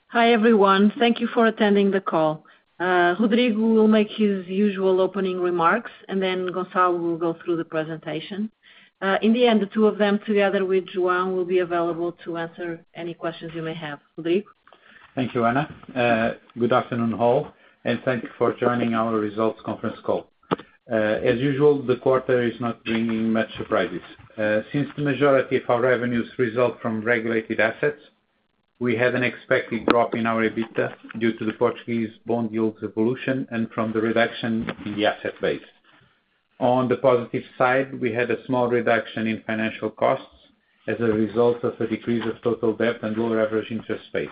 Hi, everyone. Thank you for attending the call. Rodrigo will make his usual opening remarks, and then Gonçalo will go through the presentation. In the end, the two of them, together with João, will be available to answer any questions you may have. Rodrigo? Thank you, Ana. Good afternoon, all, and thank you for joining our results conference call. As usual, the quarter is not bringing much surprises. Since the majority of our revenues result from regulated assets, we had an expected drop in our EBITDA due to the Portuguese bond yields evolution and from the reduction in the asset base. On the positive side, we had a small reduction in financial costs as a result of a decrease of total debt and lower average interest rate.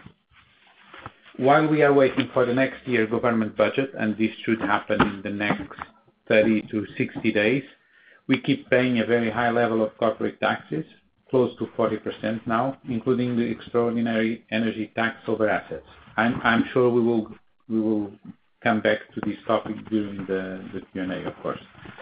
While we are waiting for the next year government budget, and this should happen in the next 30 to 60 days, we keep paying a very high level of corporate taxes, close to 40% now, including the extraordinary energy tax over assets. I'm sure we will come back to this topic during the Q&A, of course.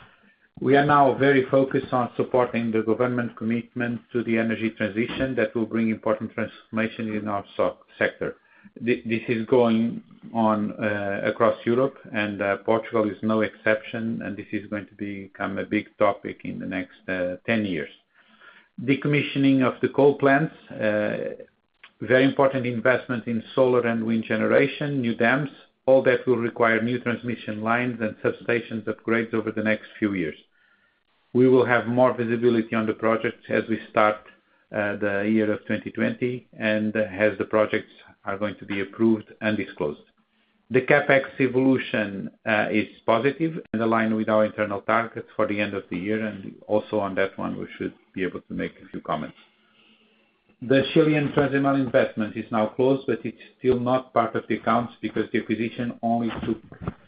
We are now very focused on supporting the government commitment to the energy transition that will bring important transformation in our sector. This is going on across Europe, and Portugal is no exception, and this is going to become a big topic in the next 10 years. Decommissioning of the coal plants, very important investment in solar and wind generation, new dams, all that will require new transmission lines and substations upgrades over the next few years. We will have more visibility on the projects as we start the year of 2020 and as the projects are going to be approved and disclosed. The CapEx evolution is positive and aligned with our internal targets for the end of the year, and also on that one we should be able to make a few comments. The Chilean Transemel investment is now closed, but it's still not part of the accounts because the acquisition only took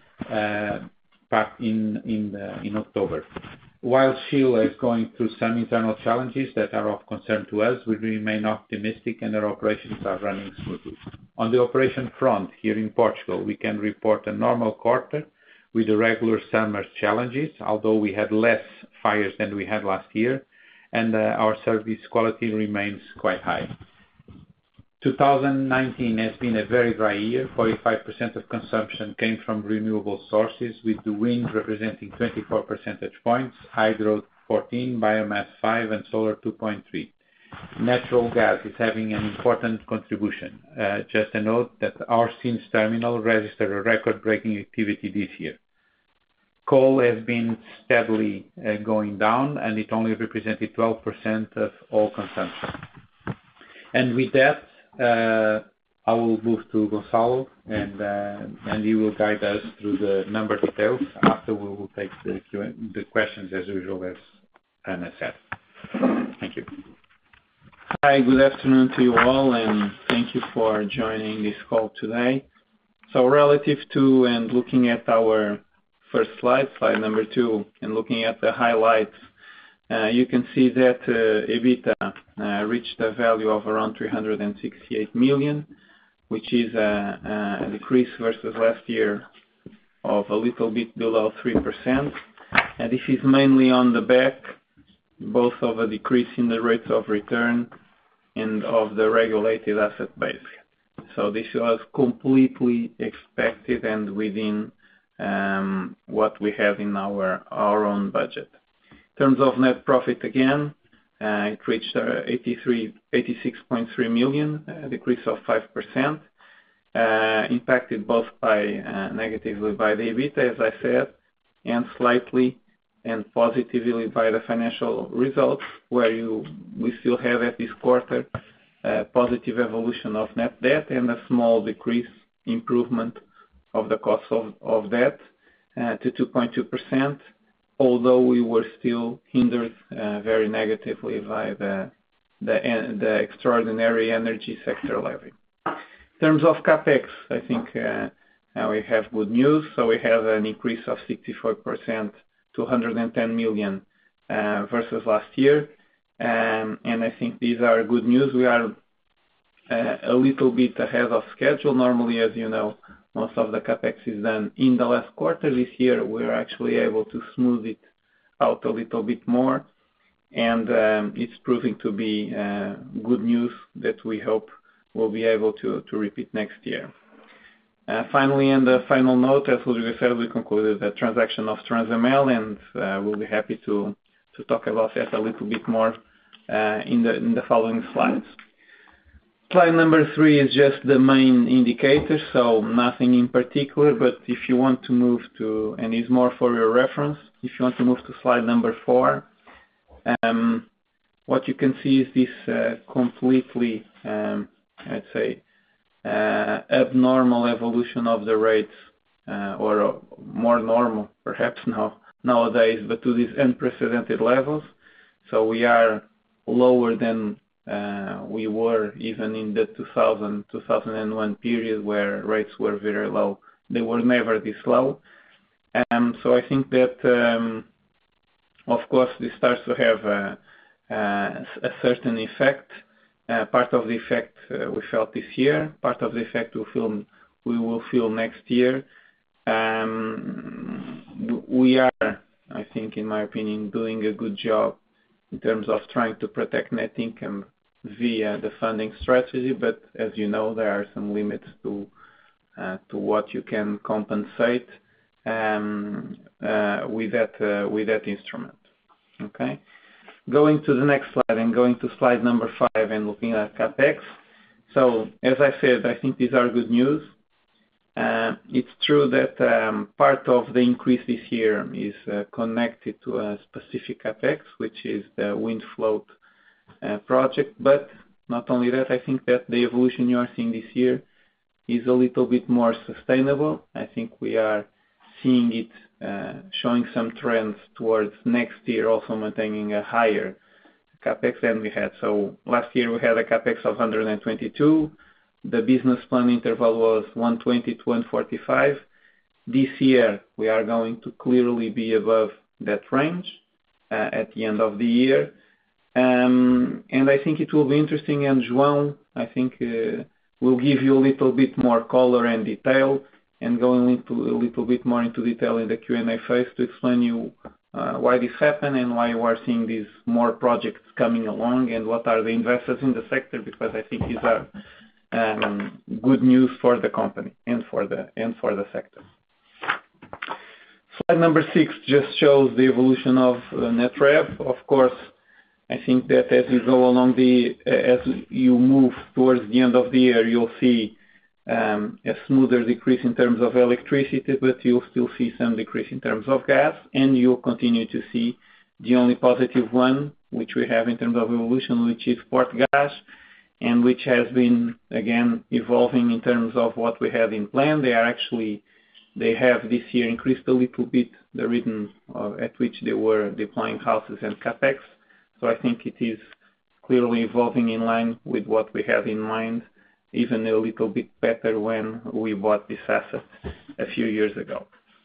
part in October. While Chile is going through some internal challenges that are of concern to us, we remain optimistic and our operations are running smoothly. On the operation front, here in Portugal, we can report a normal quarter with the regular summer challenges, although we had less fires than we had last year, and our service quality remains quite high. 2019 has been a very dry year. 45% of consumption came from renewable sources, with the wind representing 24 percentage points, hydro 14, biomass 5, and solar 2.3. Natural gas is having an important contribution. Just a note that our Sines terminal registered a record-breaking activity this year. Coal has been steadily going down, and it only represented 12% of all consumption. And with that, I will move to Gonçalo, and he will guide us through the number details. After we will take the questions as usual, as Ana said. Thank you. Hi, good afternoon to you all, and thank you for joining this call today. So relative to and looking at our first slide number 2, and looking at the highlights, you can see that EBITDA reached a value of around 368 million, which is a decrease versus last year of a little bit below 3%. And this is mainly on the back both of a decrease in the rates of return and of the regulated asset base. So this was completely expected and within what we have in our own budget. In terms of net profit again, it reached 86.3 million, a decrease of 5%, impacted both negatively by the EBITDA, as I said, and slightly and positively by the financial results, where we still have at this quarter positive evolution of net debt and a small decrease improvement of the cost of debt to 2.2%, although we were still hindered very negatively by the extraordinary energy sector levy. In terms of CapEx, I think now we have good news. So we have an increase of 64% to 110 million versus last year. And I think these are good news. We are a little bit ahead of schedule. Normally, as you know, most of the CapEx is done in the last quarter. This year, we're actually able to smooth it out a little bit more. And it's proving to be good news that we hope we'll be able to repeat next year. Finally, and the final note, as Rodrigo said, we concluded the transaction of Transemel, and we'll be happy to talk about that a little bit more in the following slides. Slide number 3 is just the main indicator, so nothing in particular, but if you want to move to, and is more for your reference, if you want to move to slide number 4, what you can see is this completely, I'd say, abnormal evolution of the rates, or more normal perhaps nowadays, but to these unprecedented levels. So we are lower than we were even in the 2001 period where rates were very low. They were never this low. So I think that, of course, this starts to have a certain effect. Part of the effect we felt this year, part of the effect we will feel next year. We are, I think, in my opinion, doing a good job in terms of trying to protect net income via the funding strategy, but as you know, there are some limits to what you can compensate with that instrument. Okay. Going to the next slide and going to slide number 5 and looking at CapEx. So as I said, I think these are good news. It's true that part of the increase this year is connected to a specific CapEx, which is the wind float project. But not only that, I think that the evolution you are seeing this year is a little bit more sustainable. I think we are seeing it showing some trends towards next year, also maintaining a higher CapEx than we had. So last year we had a CapEx of 122. The business plan interval was 120 to 145. This year we are going to clearly be above that range at the end of the year. And I think it will be interesting, and João, I think, will give you a little bit more color and detail, and going into a little bit more into detail in the Q&A phase to explain you why this happened and why you are seeing these more projects coming along and what are the investors in the sector, because I think these are good news for the company and for the sector. Slide number 6 just shows the evolution of net rev. Of course, I think that as you go along as you move towards the end of the year, you'll see a smoother decrease in terms of electricity, but you'll still see some decrease in terms of gas, and you'll continue to see the only positive one, which we have in terms of evolution, which is Portgás, and which has been, again, evolving in terms of what we had in plan. They have this year increased a little bit the rhythm at which they were deploying houses and CapEx. So I think it is clearly evolving in line with what we had in mind, even a little bit better when we bought this asset a few years ago.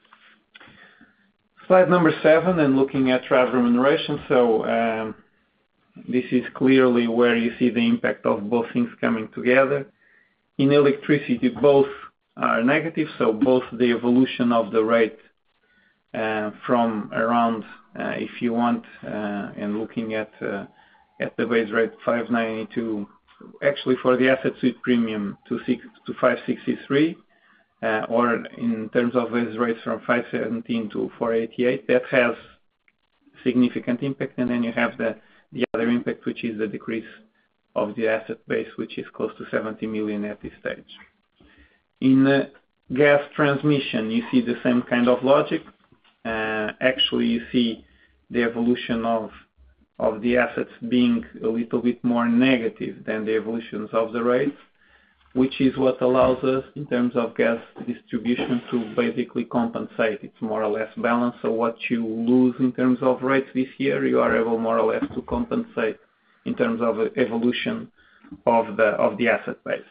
Slide number 7, and looking at RAV remuneration. So this is clearly where you see the impact of both things coming together. In electricity, both are negative, so both the evolution of the rate from around, if you want, and looking at the base rate 592, actually for the asset suite premium to 563, or in terms of base rates from 517 to 488, that has significant impact. And then you have the other impact, which is the decrease of the asset base, which is close to 70 million at this stage. In gas transmission, you see the same kind of logic. Actually, you see the evolution of the assets being a little bit more negative than the evolutions of the rates, which is what allows us, in terms of gas distribution, to basically compensate. It's more or less balanced. So what you lose in terms of rates this year, you are able more or less to compensate in terms of evolution of the asset base.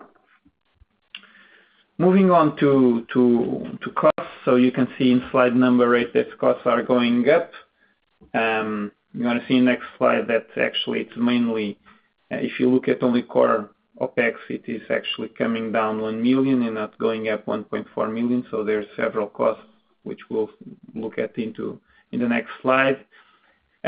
Moving on to costs. So you can see in slide number 8 that costs are going up. You're going to see next slide that actually it's mainly, if you look at only core OPEX, it is actually coming down 1 million and not going up 1.4 million. So there's several costs which we'll look at in the next slide.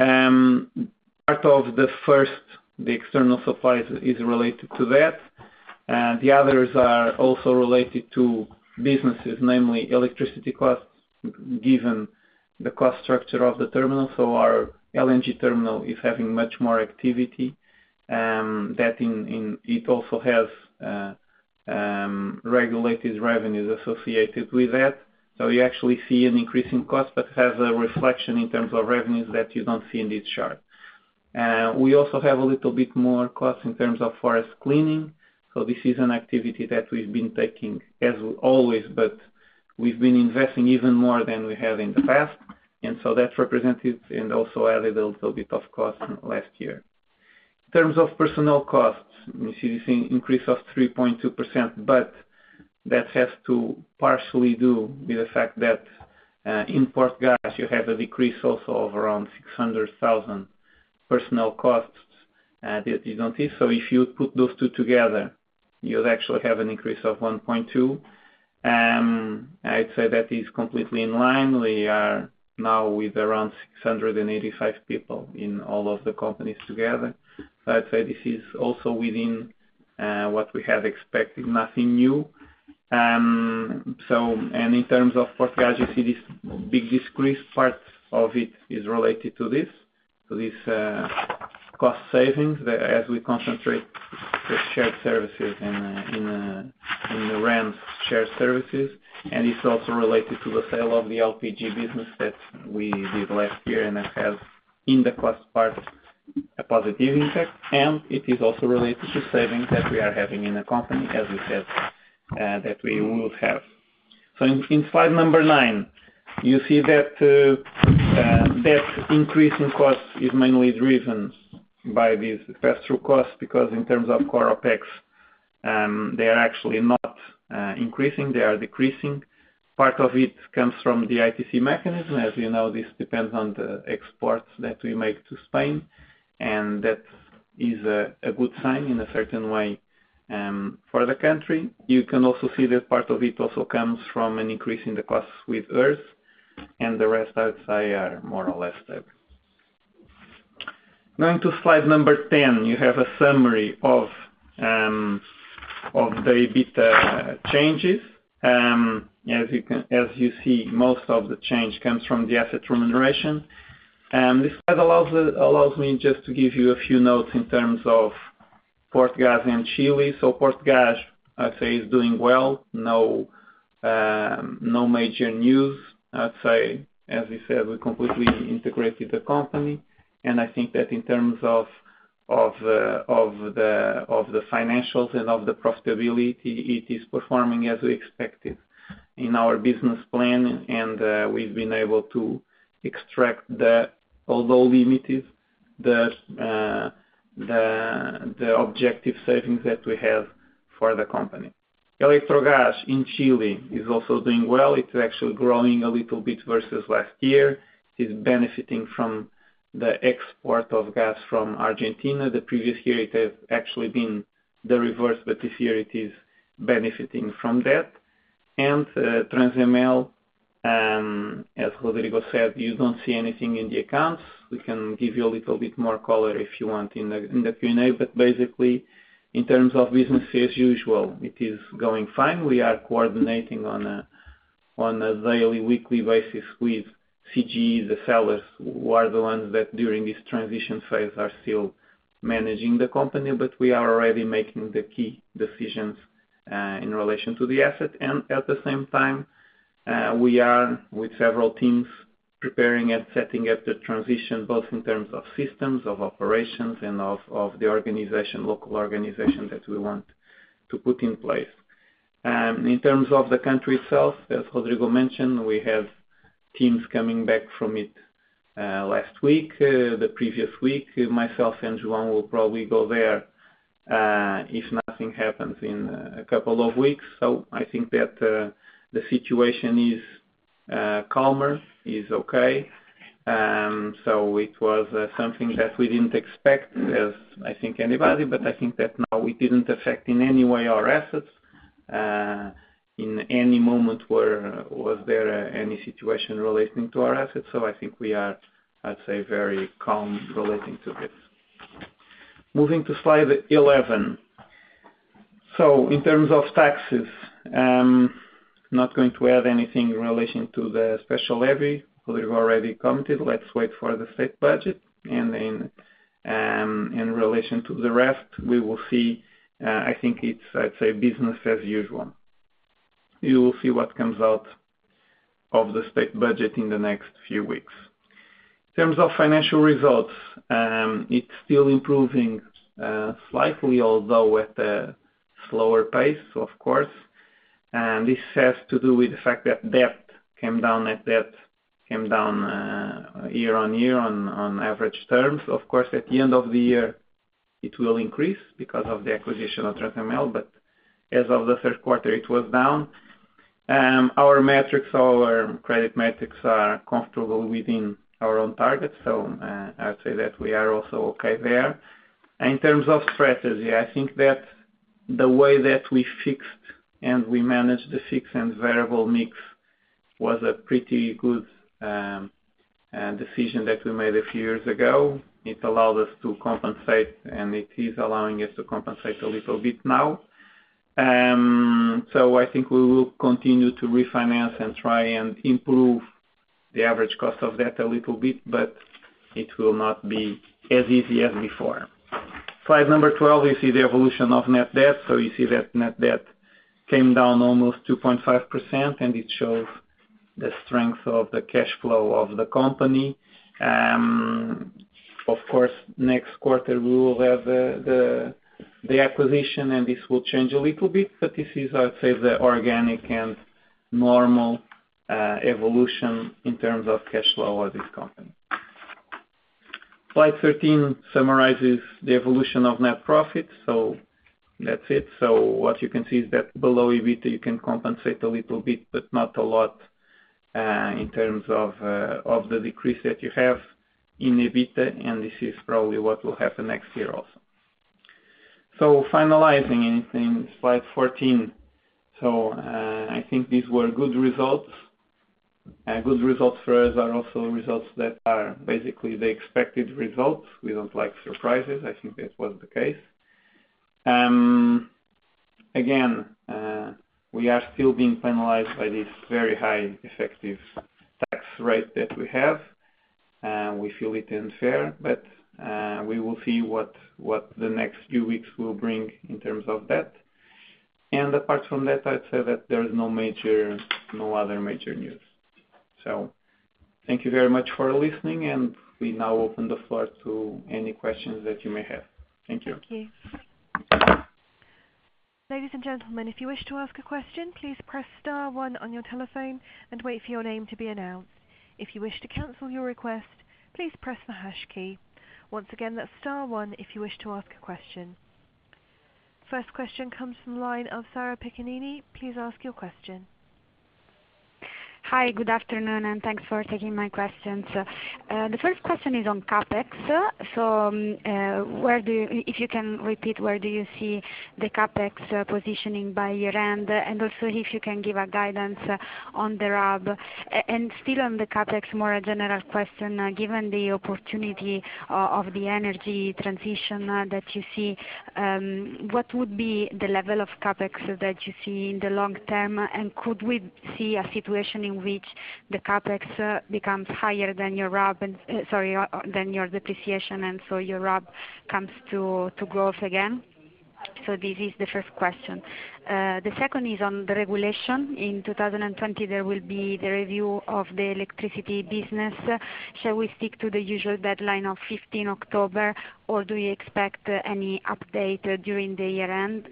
Part of the external supplies is related to that. The others are also related to businesses, namely electricity costs, given the cost structure of the terminal. So our LNG terminal is having much more activity. It also has regulated revenues associated with that. So you actually see an increase in cost, but has a reflection in terms of revenues that you don't see in this chart. We also have a little bit more cost in terms of forest cleaning. So this is an activity that we've been taking as always, but we've been investing even more than we have in the past. And so that represented and also added a little bit of cost last year. In terms of personnel costs, you see this increase of 3.2%, but that has to partially do with the fact that in Portgás you have a decrease also of around 600,000 personnel costs that you don't see. So if you put those two together, you'd actually have an increase of 1.2. I'd say that is completely in line. We are now with around 685 people in all of the companies together. So I'd say this is also within what we had expected, nothing new. And in terms of Portgás, you see this big decrease. Part of it is related to this cost savings as we concentrate the shared services in the RAM's shared services. And it's also related to the sale of the LPG business that we did last year, and that has, in the cost part, a positive impact. And it is also related to savings that we are having in the company, as we said, that we will have. So in slide number 9, you see that that increase in costs is mainly driven by these pass-through costs, because in terms of core OPEX, they are actually not increasing, they are decreasing. Part of it comes from the ITC mechanism. As you know, this depends on the exports that we make to Spain, and that is a good sign in a certain way for the country. You can also see that part of it also comes from an increase in the costs with ERS, and the rest, I would say, are more or less stable. Going to slide number 10, you have a summary of the EBITDA changes. As you see, most of the change comes from the asset remuneration. This slide allows me just to give you a few notes in terms of Portgás and Chile. So Portgás, I'd say, is doing well. No major news. I'd say, as we said, we completely integrated the company, and I think that in terms of the financials and of the profitability, it is performing as we expected in our business plan, and we've been able to extract although limited, the objective savings that we have for the company. Electrogás in Chile is also doing well. It's actually growing a little bit versus last year. It is benefiting from the export of gas from Argentina. The previous year it has actually been the reverse, but this year it is benefiting from that. And Transemel, as Rodrigo said, you don't see anything in the accounts. We can give you a little bit more color if you want in the Q&A, but basically, in terms of business as usual, it is going fine. We are coordinating on a daily, weekly basis with CGE, the sellers, who are the ones that during this transition phase are still managing the company, but we are already making the key decisions in relation to the asset. And at the same time, we are, with several teams, preparing and setting up the transition, both in terms of systems, of operations, and of the local organization that we want to put in place. In terms of the country itself, as Rodrigo mentioned, we have teams coming back from it last week, the previous week. Myself and João will probably go there if nothing happens in a couple of weeks. So I think that the situation is calmer, is okay. So it was something that we didn't expect, as I think anybody, but I think that now it didn't affect in any way our assets. In any moment was there any situation relating to our assets. So I think we are, I'd say, very calm relating to this. Moving to slide 11. So in terms of taxes, not going to add anything in relation to the special levy. Rodrigo already commented. Let's wait for the state budget, and then in relation to the rest, we will see. I think it's, I'd say, business as usual. You will see what comes out of the state budget in the next few weeks. In terms of financial results, it's still improving slightly, although at a slower pace, of course. And this has to do with the fact that debt came down year on year on average terms. Of course, at the end of the year, it will increase because of the acquisition of Transemel, but as of the third quarter, it was down. Our metrics, our credit metrics are comfortable within our own targets, so I'd say that we are also okay there. In terms of strategy, I think that the way that we fixed and we managed the fixed and variable mix was a pretty good decision that we made a few years ago. It allowed us to compensate, and it is allowing us to compensate a little bit now. So I think we will continue to refinance and try and improve the average cost of debt a little bit, but it will not be as easy as before. Slide number 12, you see the evolution of net debt. So you see that net debt came down almost 2.5%, and it shows the strength of the cash flow of the company. Of course, next quarter we will have the acquisition, and this will change a little bit, but this is, I'd say, the organic and normal evolution in terms of cash flow of this company. Slide 13 summarizes the evolution of net profit. So that's it. So what you can see is that below EBITDA you can compensate a little bit, but not a lot in terms of the decrease that you have in EBITDA, and this is probably what will happen next year also. So finalizing in slide 14, so I think these were good results. Good results for us are also results that are basically the expected results. We don't like surprises. I think that was the case. Again, we are still being penalized by this very high effective tax rate that we have. We feel it unfair, but we will see what the next few weeks will bring in terms of that. And apart from that, I'd say that there's no other major news. So thank you very much for listening, and we now open the floor to any questions that you may have. Thank you. Thank you. Ladies and gentlemen, if you wish to ask a question, please press star one on your telephone and wait for your name to be announced. If you wish to cancel your request, please press the hash key. Once again, that's star one if you wish to ask a question. First question comes from the line of Sara Piccinini. Please ask your question. Hi, good afternoon, and thanks for taking my questions. The first question is on CapEx. So, if you can repeat, where do you see the CapEx positioning by year-end? And also if you can give a guidance on the RAB. And still on the CapEx, more a general question, given the opportunity of the energy transition that you see, what would be the level of CapEx that you see in the long term? And could we see a situation in which the CapEx becomes higher than your RAB, than your depreciation, and so your RAB comes to growth again? So this is the first question. The second is on the regulation. In 2020 there will be the review of the electricity business. Shall we stick to the usual deadline of 15 October, or do you expect any update during the year?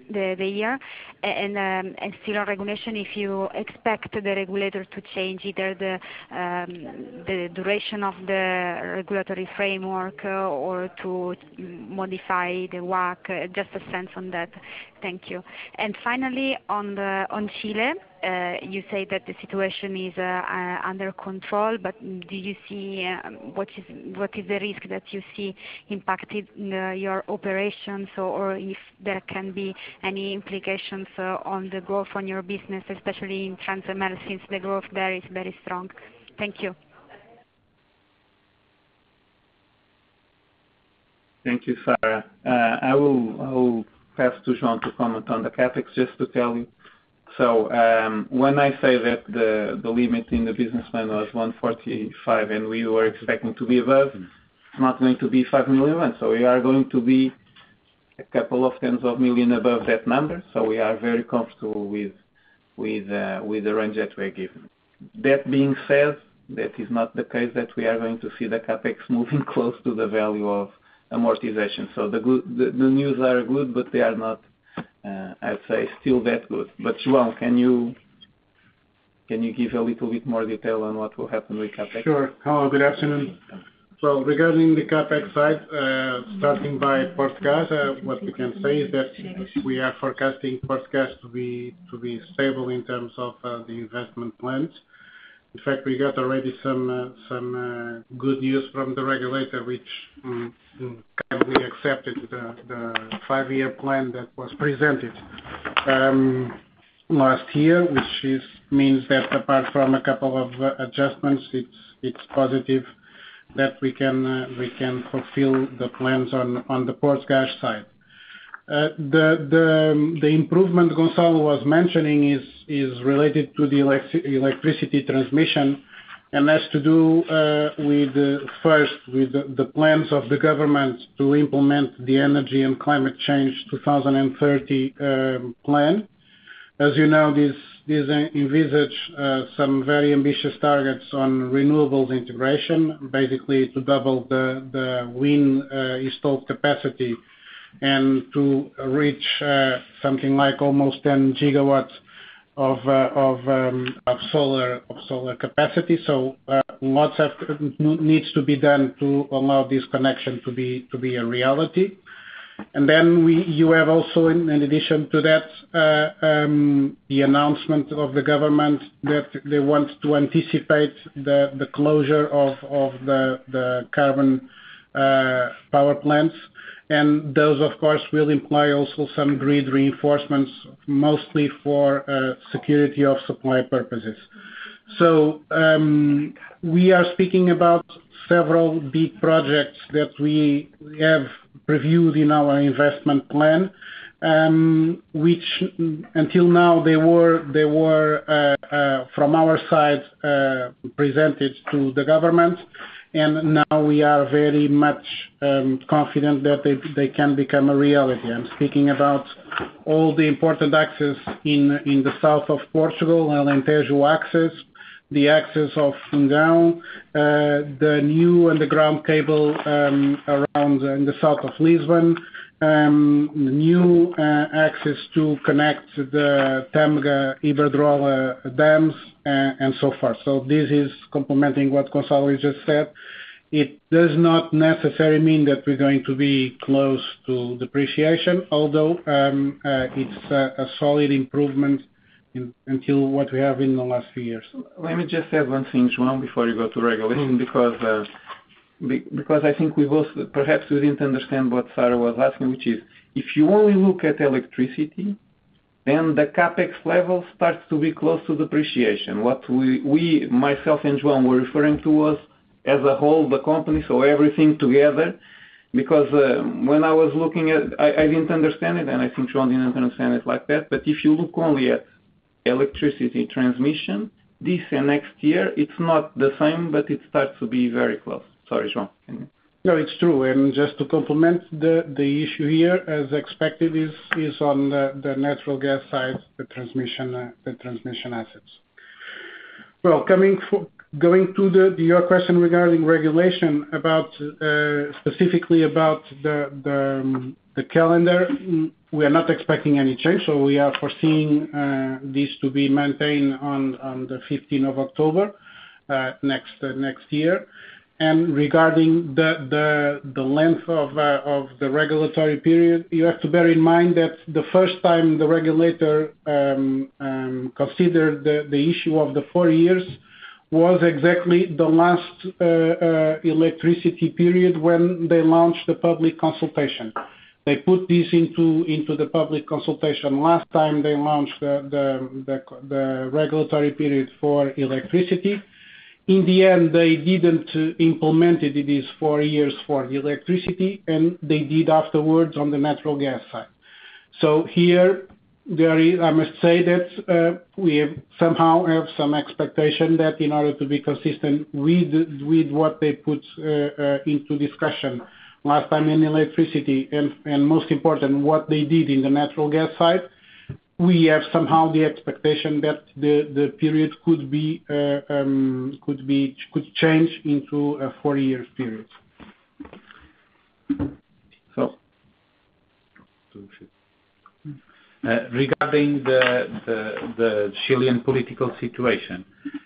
And still on regulation, if you expect the regulator to change either the duration of the regulatory framework or to modify the WACC, just a sense on that. Thank you. And finally, on Chile, you say that the situation is under control, but do you see what is the risk that you see impacted your operations, or if there can be any implications on the growth on your business, especially in Transemel, since the growth there is very strong? Thank you. Thank you, Sarah. I will pass to João to comment on the CapEx, just to tell you. So when I say that the limit in the business plan was 145 and we were expecting to be above, it's not going to be 5 million. So we are going to be a couple of tens of million above that number. So we are very comfortable with the range that we are given. That being said, that is not the case that we are going to see the CapEx moving close to the value of amortization. So the news are good, but they are not, I'd say, still that good. But João, can you give a little bit more detail on what will happen with CapEx? Sure. Hello, good afternoon. So regarding the CapEx side, starting by Portgás, what we can say is that we are forecasting Portgás to be stable in terms of the investment plans. In fact, we got already some good news from the regulator, which kindly accepted the 5-year plan that was presented last year, which means that apart from a couple of adjustments, it's positive that we can fulfill the plans on the Portgás side. The improvement Gonçalo was mentioning is related to the electricity transmission and has to do with the plans of the government to implement the Energy and Climate Change 2030 plan. As you know, this envisage some very ambitious targets on renewables integration, basically to double the wind installed capacity and to reach something like almost 10 gigawatts of solar capacity. So lots needs to be done to allow this connection to be a reality. And then you have also, in addition to that, the announcement of the government that they want to anticipate the closure of the carbon power plants. And those, of course, will imply also some grid reinforcements, mostly for security of supply purposes. So we are speaking about several big projects that we have previewed in our investment plan, which until now they were from our side presented to the government. And now we are very much confident that they can become a reality. I'm speaking about all the important access in the south of Portugal, Alentejo access, the access of Fundão, the new underground cable around in the south of Lisbon, new access to connect the Tâmega Iberdrola dams, and so forth. So this is complementing what Gonçalo just said. It does not necessarily mean that we're going to be close to depreciation, although it's a solid improvement until what we have in the last few years. Let me just add one thing, João, before you go to regulation, because I think we both, perhaps we didn't understand what Sarah was asking, which is, if you only look at electricity, then the CapEx level starts to be close to depreciation. What we myself and João were referring to was, as a whole, the company, so everything together, because when I was looking at, I didn't understand it, and I think João didn't understand it like that, but if you look only at electricity transmission, this and next year, it's not the same, but it starts to be very close. Sorry, João. No, it's true. And just to complement, the issue here, as expected, is on the natural gas side, the transmission assets. Well, going to your question regarding regulation about specifically about the calendar, we are not expecting any change. So we are foreseeing this to be maintained on the 15th of October next year. And regarding the length of the regulatory period, you have to bear in mind that the first time the regulator considered the issue of the 4 years was exactly the last electricity period when they launched the public consultation. They put this into the public consultation last time they launched the regulatory period for electricity. In the end, they didn't implement it. It is 4 years for the electricity, and they did afterwards on the natural gas side. So here, I must say that we somehow have some expectation that in order to be consistent with what they put into discussion last time in electricity, and most important, what they did in the natural gas side, we have somehow the expectation that the period could change into a 4-year period. So, regarding the Chilean political situation,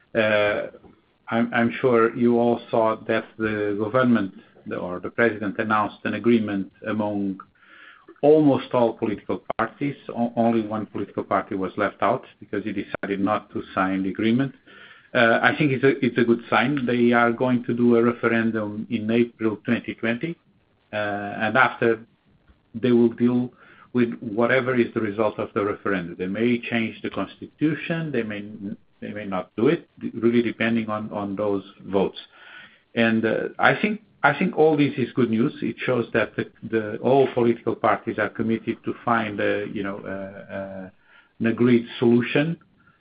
I'm sure you all saw that the government or the president announced an agreement among almost all political parties. Only one political party was left out because he decided not to sign the agreement. I think it's a good sign. They are going to do a referendum in April 2020, and after they will deal with whatever is the result of the referendum. They may change the constitution, they may not do it, really depending on those votes. And I think all this is good news. It shows that all political parties are committed to find an agreed solution.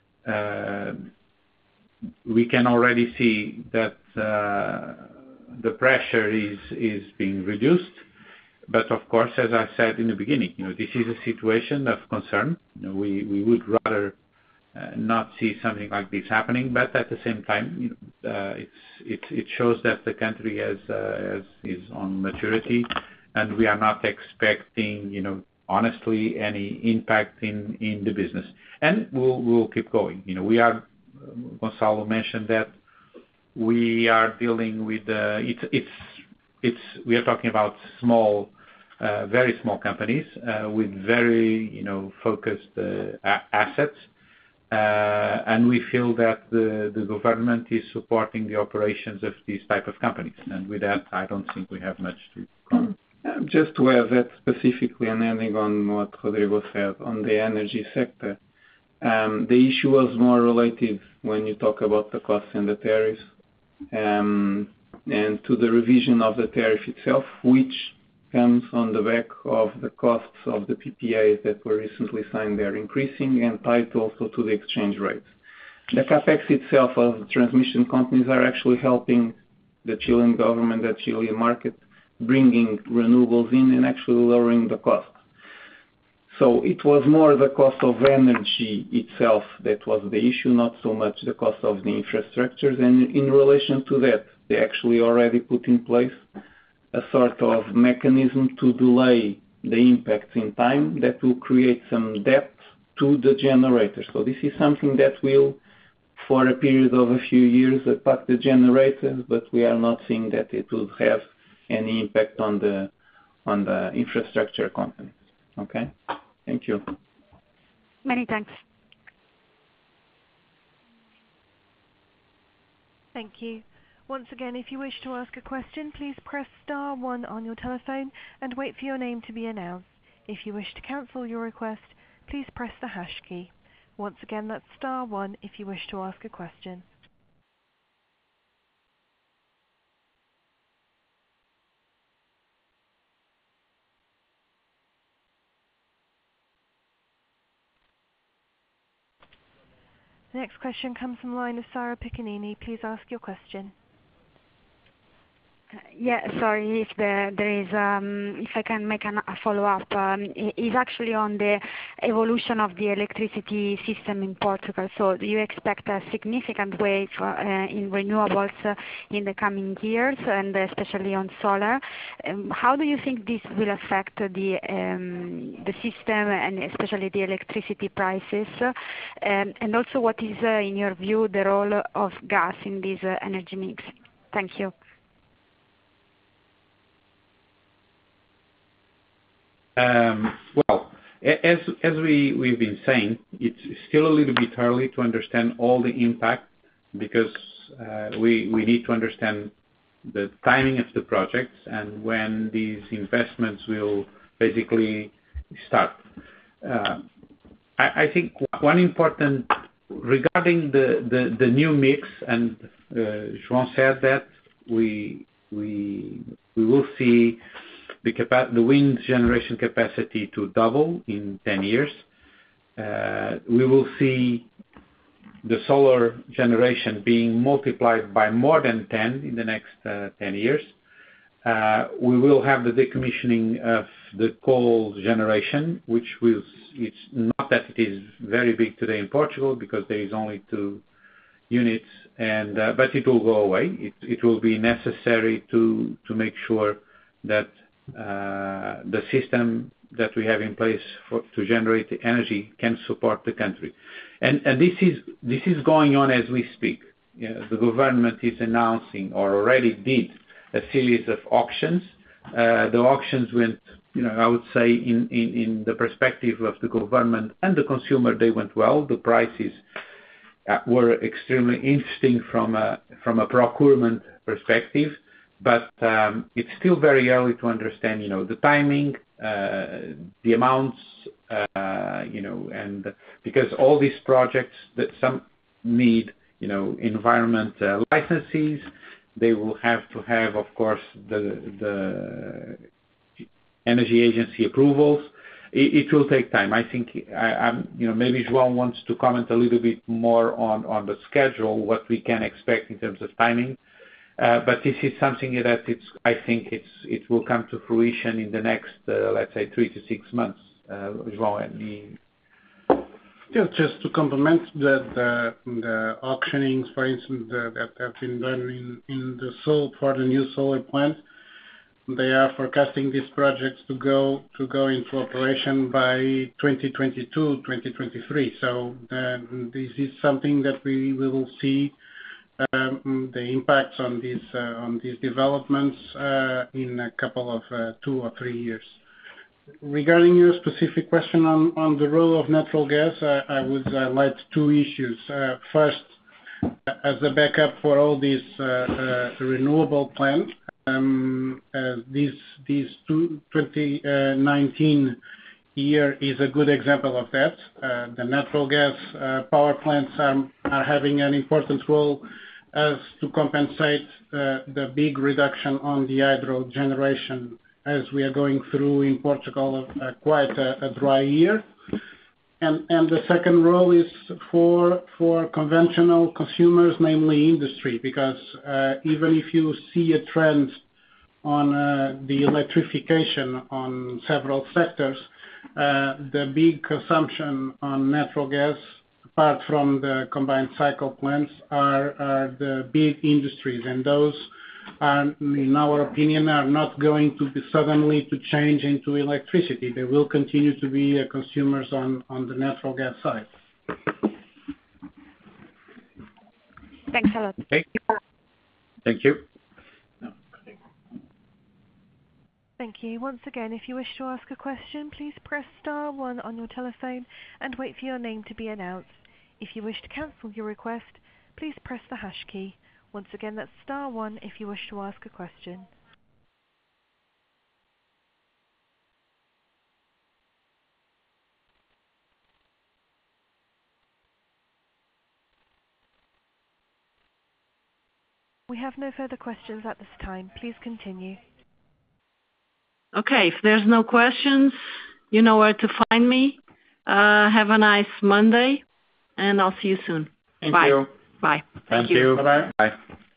We can already see that the pressure is being reduced. But of course, as I said in the beginning, this is a situation of concern. We would rather not see something like this happening, but at the same time, it shows that the country is on maturity, and we are not expecting, honestly, any impact in the business. And we'll keep going. Gonçalo mentioned that we are dealing with we are talking about very small companies with very focused assets. And we feel that the government is supporting the operations of these type of companies. And with that, I don't think we have much to comment. Just to add that specifically, and adding on what Rodrigo said on the energy sector, the issue was more related when you talk about the costs and the tariffs, and to the revision of the tariff itself, which comes on the back of the costs of the PPAs that were recently signed. They're increasing and tied also to the exchange rates. The capex itself of the transmission companies are actually helping the Chilean government, the Chilean market, bringing renewables in and actually lowering the cost. So it was more the cost of energy itself that was the issue, not so much the cost of the infrastructures. And in relation to that, they actually already put in place a sort of mechanism to delay the impacts in time that will create some debt to the generator. So this is something that will, for a period of a few years, impact the generators, but we are not seeing that it will have any impact on the infrastructure companies. Okay? Thank you. Many thanks. Thank you. Once again, if you wish to ask a question, please press star 1 on your telephone and wait for your name to be announced. If you wish to cancel your request, please press the hash key. Once again, that's star 1 if you wish to ask a question. The next question comes from the line of Sarah Piccinini. Please ask your question. Yeah, sorry if there is, if I can make a follow-up. Is actually on the evolution of the electricity system in Portugal. So do you expect a significant wave in renewables in the coming years, and especially on solar? How do you think this will affect the system and especially the electricity prices? And also, what is, in your view, the role of gas in this energy mix? Thank you. Well, as we've been saying, it's still a little bit early to understand all the impact because we need to understand the timing of the projects and when these investments will basically start. I think one important regarding the new mix, and João said that we will see the wind generation capacity to double in 10 years. We will see the solar generation being multiplied by more than 10 in the next 10 years. We will have the decommissioning of the coal generation, it's not that it is very big today in Portugal because there is only 2 units, but it will go away. It will be necessary to make sure that the system that we have in place to generate the energy can support the country. And this is going on as we speak. The government is announcing, or already did, a series of auctions. The auctions went, I would say, in the perspective of the government and the consumer, they went well. The prices were extremely interesting from a procurement perspective, but it's still very early to understand, the timing, the amounts, and because all these projects that some need, environment licenses, they will have to have, of course, the energy agency approvals. It will take time. I think, maybe João wants to comment a little bit more on the schedule, what we can expect in terms of timing. But this is something that I think it will come to fruition in the next, let's say, 3 to 6 months. João, just to complement the auctionings, for instance, that have been done for the new solar plant. They are forecasting these projects to go into operation by 2022, 2023. So this is something that we will see the impacts on these developments in a couple of 2 or 3 years. Regarding your specific question on the role of natural gas, I would highlight 2 issues. First, as a backup for all these renewable plants, this 2019 year is a good example of that. The natural gas power plants are having an important role as to compensate the big reduction on the hydro generation, as we are going through in Portugal quite a dry year. And the second role is for conventional consumers, namely industry, because even if you see a trend on the electrification on several sectors, the big consumption on natural gas, apart from the combined cycle plants, are the big industries, and those are, in our opinion, are not going to be suddenly to change into electricity. They will continue to be consumers on the natural gas side. Thanks a lot. Okay. Thank you. Thank you. Once again, if you wish to ask a question, please press star 1 on your telephone and wait for your name to be announced. If you wish to cancel your request, please press the hash key. Once again, that's star 1 if you wish to ask a question. We have no further questions at this time. Please continue. Okay, if there's no questions, you know where to find me. Have a nice Monday, and I'll see you soon. Thank Bye. you. Bye. Thank you. Bye-bye. Bye.